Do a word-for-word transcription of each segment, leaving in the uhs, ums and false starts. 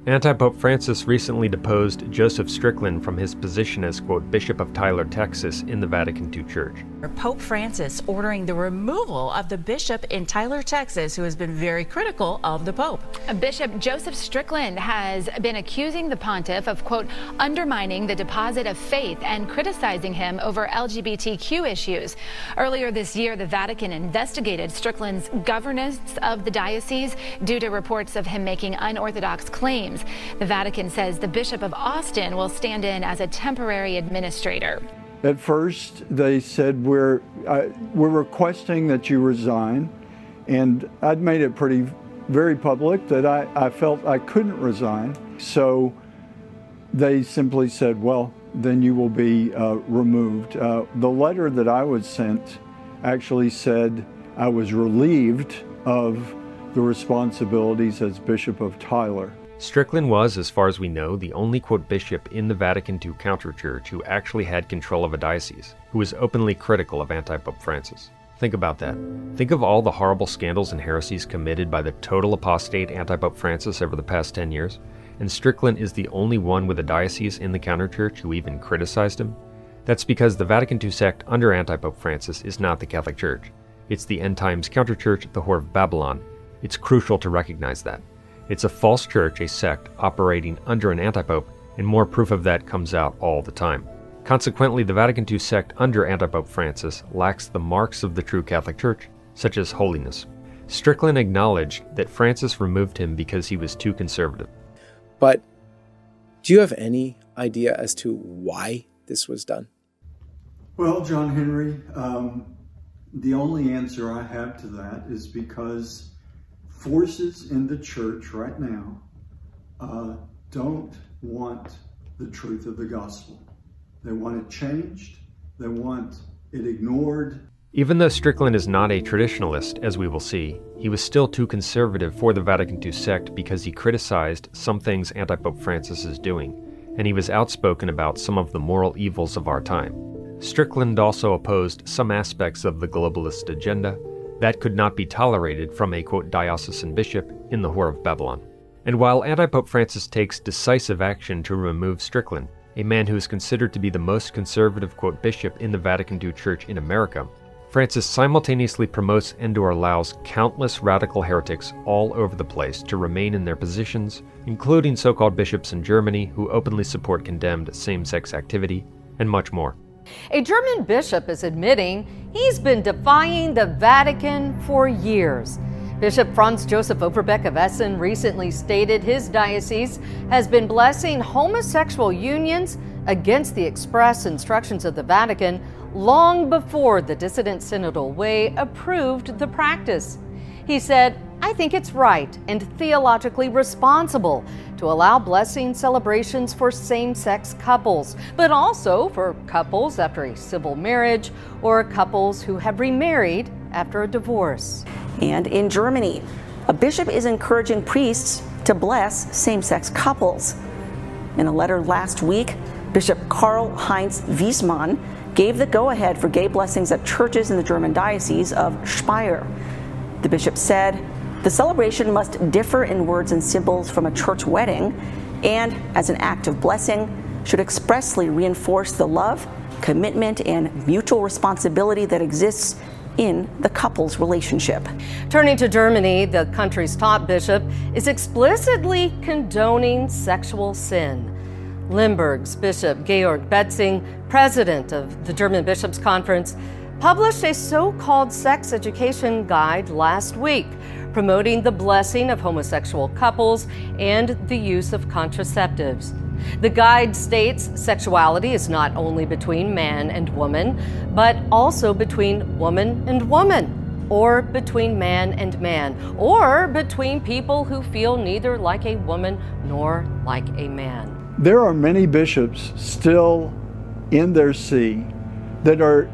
Anti-Pope Francis recently deposed Joseph Strickland from his position as, quote, Bishop of Tyler, Texas, in the Vatican two Church. Pope Francis ordering the removal of the bishop in Tyler, Texas, who has been very critical of the Pope. Bishop Joseph Strickland has been accusing the pontiff of, quote, undermining the deposit of faith and criticizing him over L G B T Q issues. Earlier this year, the Vatican investigated Strickland's governance of the diocese due to reports of him making unorthodox claims. The Vatican says the Bishop of Austin will stand in as a temporary administrator. At first, they said, we're, uh, we're requesting that you resign, and I'd made it pretty, very public that I, I felt I couldn't resign. So they simply said, well, then you will be uh, removed. Uh, the letter that I was sent actually said I was relieved of the responsibilities as Bishop of Tyler. Strickland was, as far as we know, the only, quote, bishop in the Vatican two counterchurch who actually had control of a diocese, who was openly critical of anti-Pope Francis. Think about that. Think of all the horrible scandals and heresies committed by the total apostate anti-Pope Francis over the past ten years, and Strickland is the only one with a diocese in the counterchurch who even criticized him? That's because the Vatican two sect under anti-Pope Francis is not the Catholic Church. It's the end times counterchurch, the Whore of Babylon. It's crucial to recognize that. It's a false church, a sect, operating under an antipope, and more proof of that comes out all the time. Consequently, the Vatican two sect under antipope Francis lacks the marks of the true Catholic Church, such as holiness. Strickland acknowledged that Francis removed him because he was too conservative. But do you have any idea as to why this was done? Well, John Henry, um, the only answer I have to that is because forces in the church right now uh, don't want the truth of the gospel. They want it changed. They want it ignored. Even though Strickland is not a traditionalist, as we will see, he was still too conservative for the Vatican two sect because he criticized some things anti-Pope Francis is doing, and he was outspoken about some of the moral evils of our time. Strickland also opposed some aspects of the globalist agenda that could not be tolerated from a, quote, diocesan bishop in the Whore of Babylon. And while anti-Pope Francis takes decisive action to remove Strickland, a man who is considered to be the most conservative, quote, bishop in the Vatican two Church in America, Francis simultaneously promotes and or allows countless radical heretics all over the place to remain in their positions, including so-called bishops in Germany who openly support condemned same-sex activity, and much more. A German bishop is admitting he's been defying the Vatican for years. Bishop Franz Joseph Overbeck of Essen recently stated his diocese has been blessing homosexual unions against the express instructions of the Vatican long before the Dissident Synodal Way approved the practice. He said, I think it's right and theologically responsible to allow blessing celebrations for same-sex couples, but also for couples after a civil marriage or couples who have remarried after a divorce. And in Germany, a bishop is encouraging priests to bless same-sex couples. In a letter last week, Bishop Karl-Heinz Wiesmann gave the go-ahead for gay blessings at churches in the German diocese of Speyer. The bishop said, the celebration must differ in words and symbols from a church wedding, and as an act of blessing, should expressly reinforce the love, commitment, and mutual responsibility that exists in the couple's relationship. Turning to Germany, the country's top bishop is explicitly condoning sexual sin. Limburg's Bishop Georg Betzing, president of the German Bishops' Conference, published a so-called sex education guide last week, promoting the blessing of homosexual couples and the use of contraceptives. The guide states sexuality is not only between man and woman, but also between woman and woman, or between man and man, or between people who feel neither like a woman nor like a man. There are many bishops still in their see that are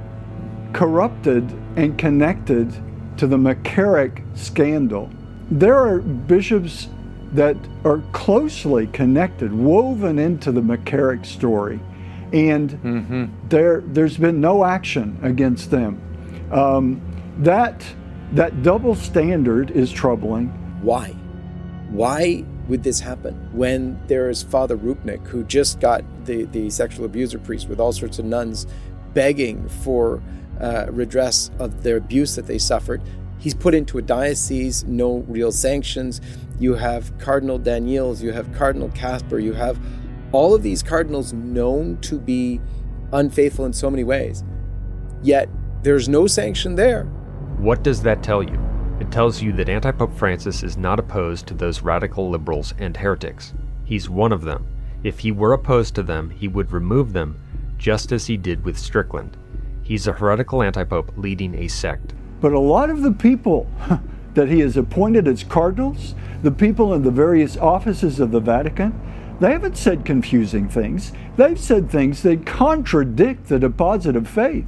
corrupted and connected to the McCarrick scandal. There are bishops that are closely connected, woven into the McCarrick story, and mm-hmm. there, there's been no action against them. Um, that, that double standard is troubling. Why? Why would this happen? When there's Father Rupnik, who just got the, the sexual abuser priest with all sorts of nuns begging for uh, redress of their abuse that they suffered, he's put into a diocese, no real sanctions. You have Cardinal Daniels, you have Cardinal Casper, you have all of these cardinals known to be unfaithful in so many ways. Yet there's no sanction there. What does that tell you? It tells you that Antipope Francis is not opposed to those radical liberals and heretics. He's one of them. If he were opposed to them, he would remove them, just as he did with Strickland. He's a heretical antipope leading a sect. But a lot of the people that he has appointed as cardinals, the people in the various offices of the Vatican, they haven't said confusing things. They've said things that contradict the deposit of faith.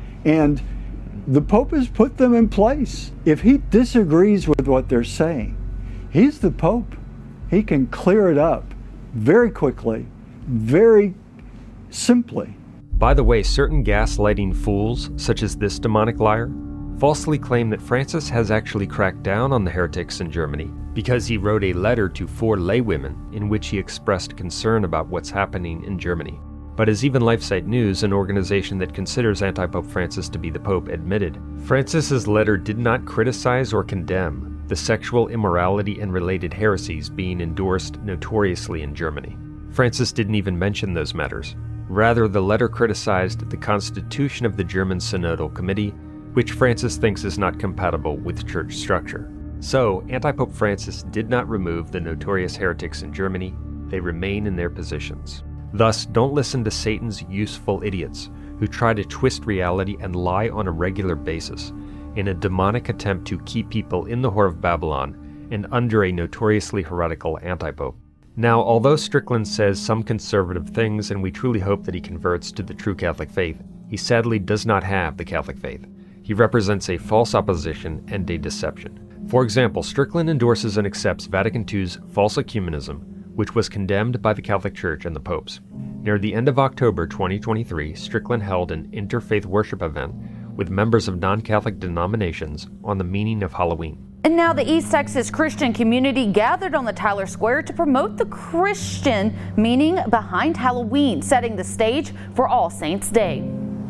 And the Pope has put them in place. If he disagrees with what they're saying, he's the Pope. He can clear it up very quickly, very simply. By the way, certain gaslighting fools, such as this demonic liar, falsely claim that Francis has actually cracked down on the heretics in Germany because he wrote a letter to four laywomen in which he expressed concern about what's happening in Germany. But as even LifeSite News, an organization that considers Antipope Francis to be the Pope, admitted, Francis's letter did not criticize or condemn the sexual immorality and related heresies being endorsed notoriously in Germany. Francis didn't even mention those matters. Rather, the letter criticized the constitution of the German Synodal Committee, which Francis thinks is not compatible with church structure. So, Antipope Francis did not remove the notorious heretics in Germany. They remain in their positions. Thus, don't listen to Satan's useful idiots who try to twist reality and lie on a regular basis in a demonic attempt to keep people in the Whore of Babylon and under a notoriously heretical antipope. Now, although Strickland says some conservative things and we truly hope that he converts to the true Catholic faith, he sadly does not have the Catholic faith. He represents a false opposition and a deception. For example, Strickland endorses and accepts Vatican two's false ecumenism, which was condemned by the Catholic Church and the popes. Near the end of October twenty twenty-three, Strickland held an interfaith worship event with members of non-Catholic denominations on the meaning of Halloween. And now the East Texas Christian community gathered on the Tyler Square to promote the Christian meaning behind Halloween, setting the stage for All Saints' Day.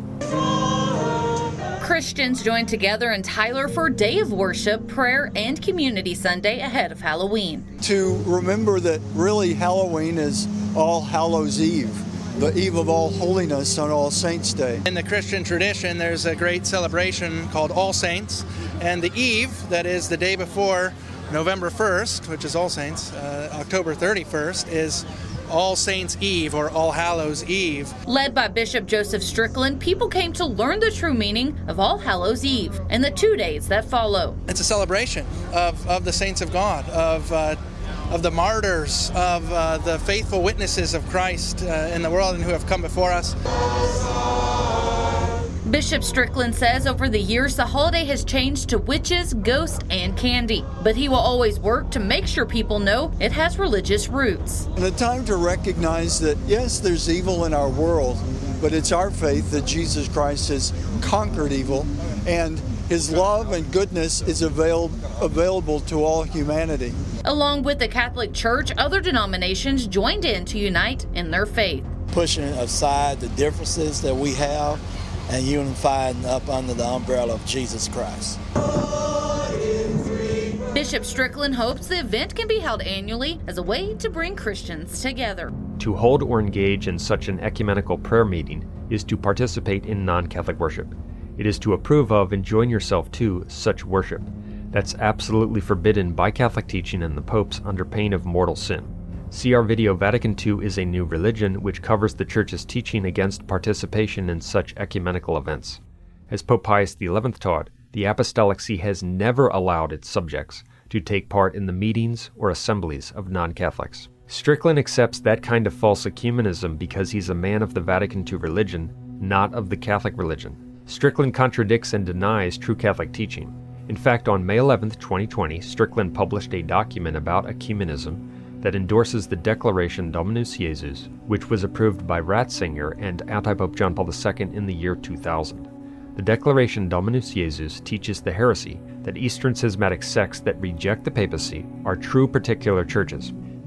Christians joined together in Tyler for a day of worship, prayer, and community Sunday ahead of Halloween. To remember that really Halloween is All Hallows Eve, the eve of all holiness on All Saints' Day. In the Christian tradition, there's a great celebration called All Saints, and the eve, that is the day before November first, which is All Saints, uh, October thirty-first, is All Saints' Eve or All Hallows' Eve. Led by Bishop Joseph Strickland, people came to learn the true meaning of All Hallows' Eve and the two days that follow. It's a celebration of, of the saints of God, of uh, of the martyrs, of uh, the faithful witnesses of Christ uh, in the world and who have come before us. Bishop Strickland says over the years the holiday has changed to witches, ghosts, and candy. But he will always work to make sure people know it has religious roots. And a time to recognize that, yes, there's evil in our world, but it's our faith that Jesus Christ has conquered evil, and his love and goodness is avail- available to all humanity. Along with the Catholic Church, other denominations joined in to unite in their faith. Pushing aside the differences that we have and unifying up under the umbrella of Jesus Christ. Bishop Strickland hopes the event can be held annually as a way to bring Christians together. To hold or engage in such an ecumenical prayer meeting is to participate in non-Catholic worship. It is to approve of and join yourself to such worship. That's absolutely forbidden by Catholic teaching and the popes under pain of mortal sin. See our video Vatican two is a New Religion, which covers the Church's teaching against participation in such ecumenical events. As Pope Pius the eleventh taught, the Apostolic See has never allowed its subjects to take part in the meetings or assemblies of non-Catholics. Strickland accepts that kind of false ecumenism because he's a man of the Vatican two religion, not of the Catholic religion. Strickland contradicts and denies true Catholic teaching. In fact, on May eleventh, twenty twenty, Strickland published a document about ecumenism that endorses the Declaration Dominus Jesus, which was approved by Ratzinger and Antipope John Paul the Second in the year two thousand. The Declaration Dominus Jesus teaches the heresy that Eastern schismatic sects that reject the papacy are true particular churches.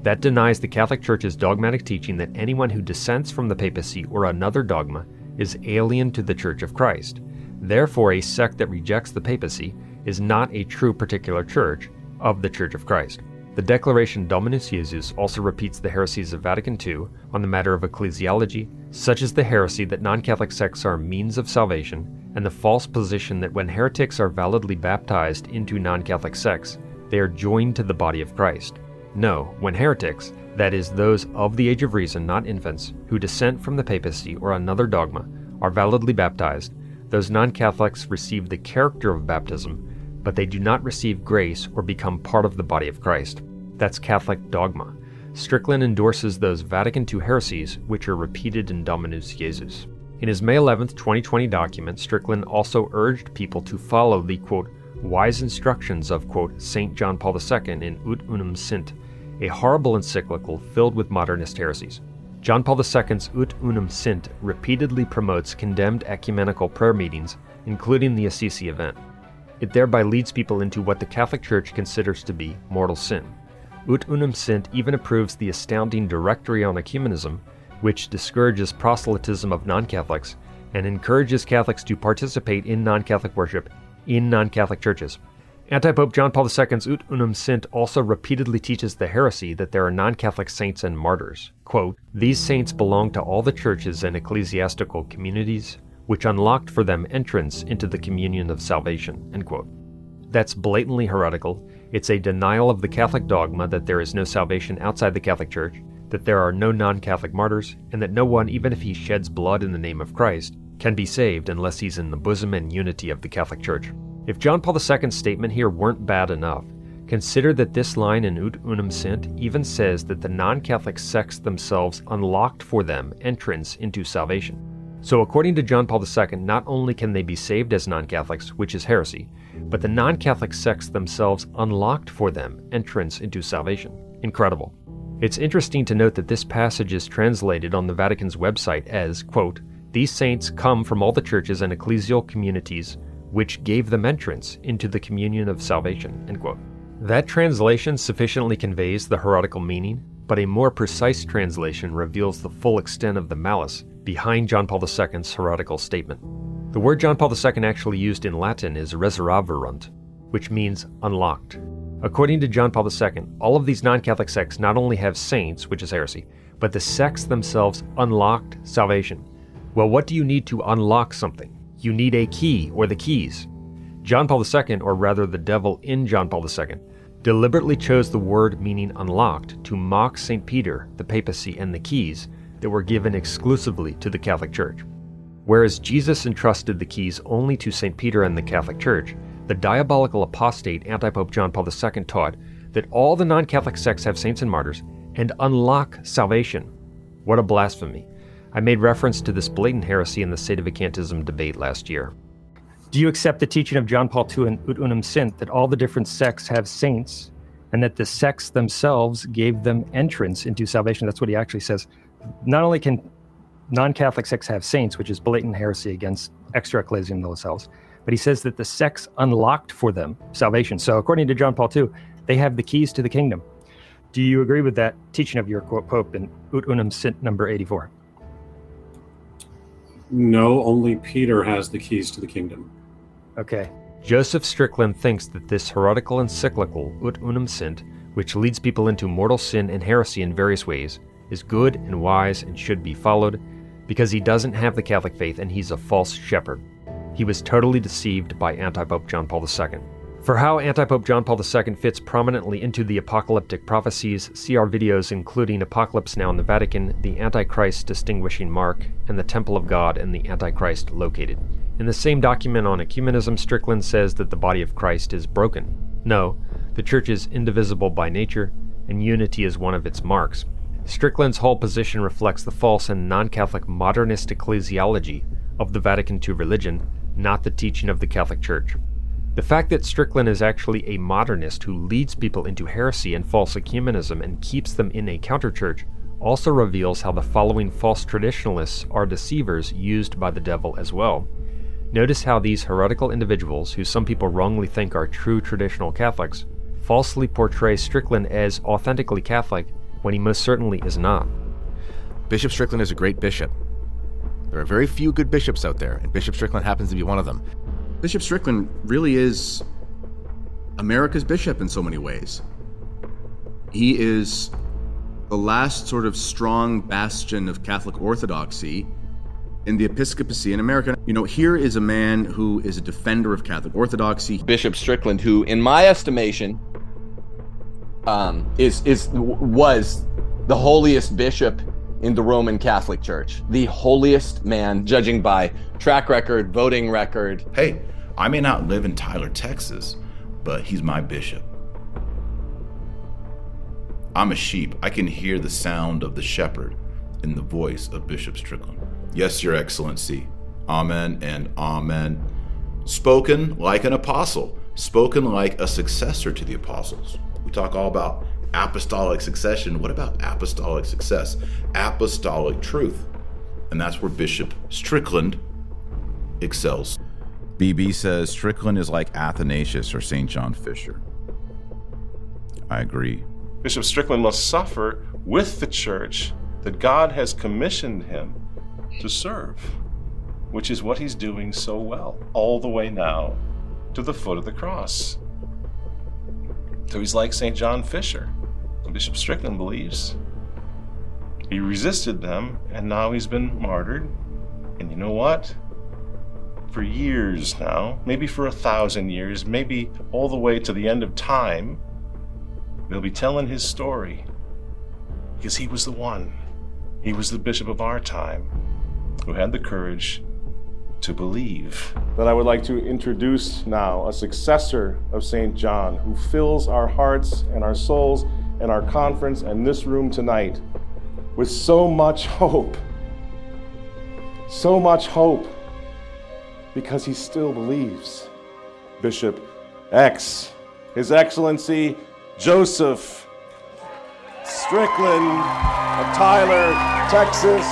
That denies the Catholic Church's dogmatic teaching that anyone who dissents from the papacy or another dogma is alien to the Church of Christ. Therefore, a sect that rejects the papacy is not a true particular church of the Church of Christ. The Declaration Dominus Jesus also repeats the heresies of Vatican Two on the matter of ecclesiology, such as the heresy that non-Catholic sects are means of salvation, and the false position that when heretics are validly baptized into non-Catholic sects, they are joined to the body of Christ. No, when heretics, that is those of the age of reason, not infants, who dissent from the papacy or another dogma, are validly baptized, those non-Catholics receive the character of baptism, but they do not receive grace or become part of the body of Christ. That's Catholic dogma. Strickland endorses those Vatican Two heresies, which are repeated in Dominus Jesus. In his May eleventh, twenty twenty document, Strickland also urged people to follow the, quote, wise instructions of, quote, Saint John Paul the Second in Ut Unum Sint, a horrible encyclical filled with modernist heresies. John Paul the Second's Ut Unum Sint repeatedly promotes condemned ecumenical prayer meetings, including the Assisi event. It thereby leads people into what the Catholic Church considers to be mortal sin. Ut Unum Sint even approves the astounding Directory on Ecumenism, which discourages proselytism of non-Catholics and encourages Catholics to participate in non-Catholic worship in non-Catholic churches. Anti-Pope John Paul the Second's Ut Unum Sint also repeatedly teaches the heresy that there are non-Catholic saints and martyrs. Quote, these saints belong to all the churches and ecclesiastical communities, which unlocked for them entrance into the communion of salvation, end quote. That's blatantly heretical. It's a denial of the Catholic dogma that there is no salvation outside the Catholic Church, that there are no non-Catholic martyrs, and that no one, even if he sheds blood in the name of Christ, can be saved unless he's in the bosom and unity of the Catholic Church. If John Paul the Second's statement here weren't bad enough, consider that this line in Ut Unum Sint even says that the non-Catholic sects themselves unlocked for them entrance into salvation. So according to John Paul the Second, not only can they be saved as non-Catholics, which is heresy, but the non-Catholic sects themselves unlocked for them entrance into salvation. Incredible. It's interesting to note that this passage is translated on the Vatican's website as, quote, these saints come from all the churches and ecclesial communities which gave them entrance into the communion of salvation, end quote. That translation sufficiently conveys the heretical meaning, but a more precise translation reveals the full extent of the malice behind John Paul the Second's heretical statement. The word John Paul the Second actually used in Latin is reservaverunt, which means unlocked. According to John Paul the Second, all of these non-Catholic sects not only have saints, which is heresy, but the sects themselves unlocked salvation. Well, what do you need to unlock something? You need a key, or the keys. John Paul the Second, or rather the devil in John Paul the Second, deliberately chose the word meaning unlocked to mock Saint Peter, the papacy, and the keys that were given exclusively to the Catholic Church. Whereas Jesus entrusted the keys only to Saint Peter and the Catholic Church, the diabolical apostate anti-Pope John Paul the Second taught that all the non-Catholic sects have saints and martyrs and unlock salvation. What a blasphemy. I made reference to this blatant heresy in the Sedevacantism debate last year. Do you accept the teaching of John Paul the Second in Ut Unum Sint that all the different sects have saints and that the sects themselves gave them entrance into salvation? That's what he actually says. Not only can non-Catholic sects have saints, which is blatant heresy against extra ecclesiam nullicells, but he says that the sects unlocked for them salvation. So according to John Paul the Second, they have the keys to the kingdom. Do you agree with that teaching of your quote Pope in Ut Unum Sint number eighty-four? No, only Peter has the keys to the kingdom. Okay. Joseph Strickland thinks that this heretical encyclical, Ut Unum Sint, which leads people into mortal sin and heresy in various ways, is good and wise and should be followed because he doesn't have the Catholic faith and he's a false shepherd. He was totally deceived by anti-Pope John Paul the Second. For how anti-Pope John Paul the Second fits prominently into the apocalyptic prophecies, see our videos including Apocalypse Now in the Vatican, the Antichrist distinguishing mark, and the Temple of God and the Antichrist located. In the same document on ecumenism, Strickland says that the body of Christ is broken. No, the Church is indivisible by nature, and unity is one of its marks. Strickland's whole position reflects the false and non-Catholic modernist ecclesiology of the Vatican Two religion, not the teaching of the Catholic Church. The fact that Strickland is actually a modernist who leads people into heresy and false ecumenism and keeps them in a counter-church also reveals how the following false traditionalists are deceivers used by the devil as well. Notice how these heretical individuals, who some people wrongly think are true traditional Catholics, falsely portray Strickland as authentically Catholic when he most certainly is not. Bishop Strickland is a great bishop. There are very few good bishops out there, and Bishop Strickland happens to be one of them. Bishop Strickland really is America's bishop in so many ways. He is the last sort of strong bastion of Catholic orthodoxy in the episcopacy in America. You know, here is a man who is a defender of Catholic orthodoxy. Bishop Strickland, who, in my estimation, um, is is was the holiest bishop in the Roman Catholic Church, the holiest man, judging by track record, voting record. Hey, I may not live in Tyler, Texas, but he's my bishop. I'm a sheep. I can hear the sound of the shepherd in the voice of Bishop Strickland. Yes, Your Excellency. Amen and amen. Spoken like an apostle, spoken like a successor to the apostles. We talk all about apostolic succession. What about apostolic success? Apostolic truth. And that's where Bishop Strickland excels. B B says Strickland is like Athanasius or Saint John Fisher. I agree. Bishop Strickland must suffer with the church that God has commissioned him to serve, which is what he's doing so well, all the way now to the foot of the cross. So he's like Saint John Fisher. Bishop Strickland believes. He resisted them, and now he's been martyred. And you know what? For years now, maybe for a thousand years, maybe all the way to the end of time, they'll be telling his story. Because he was the one. He was the bishop of our time who had the courage to believe. But I would like to introduce now a successor of Saint John who fills our hearts and our souls and our conference and this room tonight with so much hope. So much hope because he still believes. Bishop X, His Excellency Joseph Strickland of Tyler, Texas.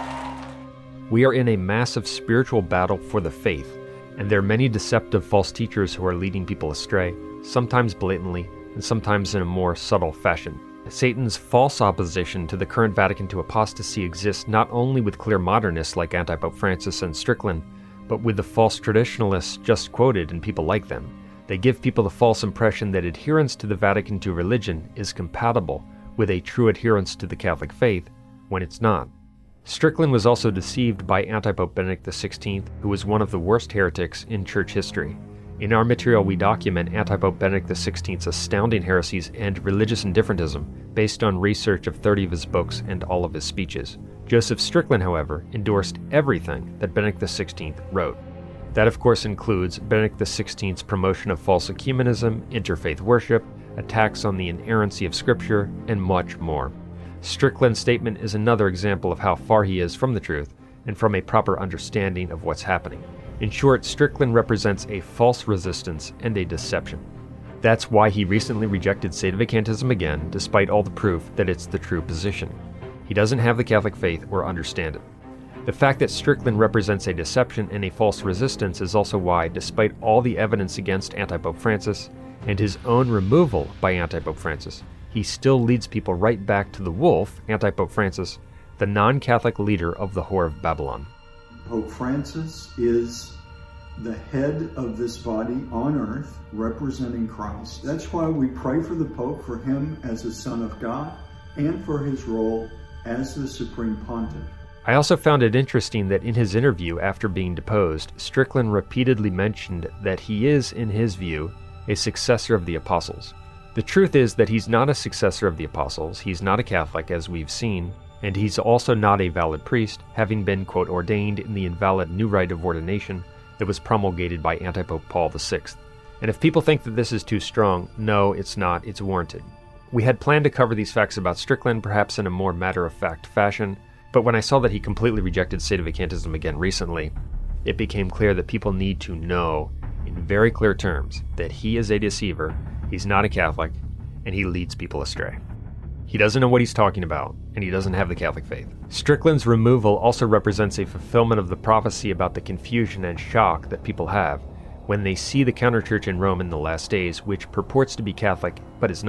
We are in a massive spiritual battle for the faith, and there are many deceptive false teachers who are leading people astray, sometimes blatantly, and sometimes in a more subtle fashion. Satan's false opposition to the current Vatican II apostasy exists not only with clear modernists like Antipope Francis and Strickland, but with the false traditionalists just quoted and people like them. They give people the false impression that adherence to the Vatican two religion is compatible with a true adherence to the Catholic faith, when it's not. Strickland was also deceived by Antipope Benedict the sixteenth, who was one of the worst heretics in church history. In our material, we document Antipope Benedict the sixteenth's astounding heresies and religious indifferentism based on research of thirty of his books and all of his speeches. Joseph Strickland, however, endorsed everything that Benedict the sixteenth wrote. That, of course, includes Benedict the sixteenth's promotion of false ecumenism, interfaith worship, attacks on the inerrancy of Scripture, and much more. Strickland's statement is another example of how far he is from the truth and from a proper understanding of what's happening. In short, Strickland represents a false resistance and a deception. That's why he recently rejected sedevacantism again, despite all the proof that it's the true position. He doesn't have the Catholic faith or understand it. The fact that Strickland represents a deception and a false resistance is also why, despite all the evidence against Antipope Francis and his own removal by Antipope Francis, he still leads people right back to the wolf, Antipope Francis, the non-Catholic leader of the Whore of Babylon. Pope Francis is the head of this body on earth, representing Christ. That's why we pray for the Pope, for him as a Son of God, and for his role as the Supreme Pontiff. I also found it interesting that in his interview after being deposed, Strickland repeatedly mentioned that he is, in his view, a successor of the apostles. The truth is that he's not a successor of the apostles, he's not a Catholic as we've seen, and he's also not a valid priest, having been, quote, ordained in the invalid new rite of ordination that was promulgated by Antipope Paul the sixth. And if people think that this is too strong, no, it's not, it's warranted. We had planned to cover these facts about Strickland perhaps in a more matter-of-fact fashion, but when I saw that he completely rejected sedevacantism again recently, it became clear that people need to know in very clear terms that he is a deceiver, he's not a Catholic, and he leads people astray. He doesn't know what he's talking about, and he doesn't have the Catholic faith. Strickland's removal also represents a fulfillment of the prophecy about the confusion and shock that people have when they see the counterchurch in Rome in the last days, which purports to be Catholic but is not,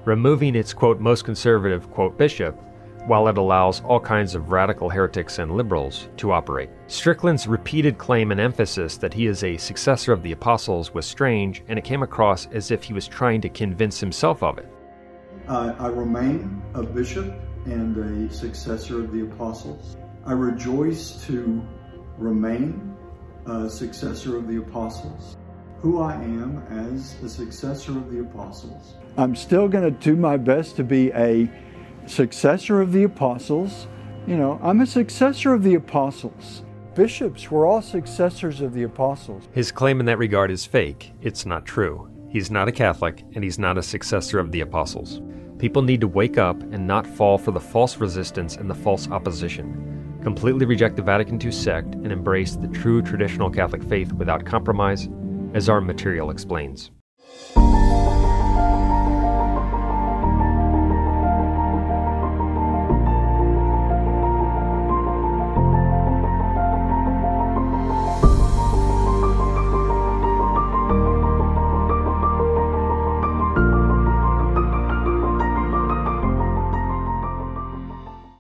removing its, quote, most conservative, quote, bishop, while it allows all kinds of radical heretics and liberals to operate. Strickland's repeated claim and emphasis that he is a successor of the apostles was strange, and it came across as if he was trying to convince himself of it. Uh, I remain a bishop and a successor of the apostles. I rejoice to remain a successor of the apostles. Who I am as a successor of the apostles. I'm still going to do my best to be a successor of the apostles. You know, I'm a successor of the apostles. Bishops were all successors of the apostles. His claim in that regard is fake. It's not true. He's not a Catholic, and he's not a successor of the apostles. People need to wake up and not fall for the false resistance and the false opposition. Completely reject the Vatican two sect and embrace the true traditional Catholic faith without compromise, as our material explains.